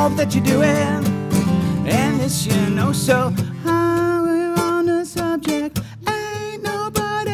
hope that you're doing, and this you know so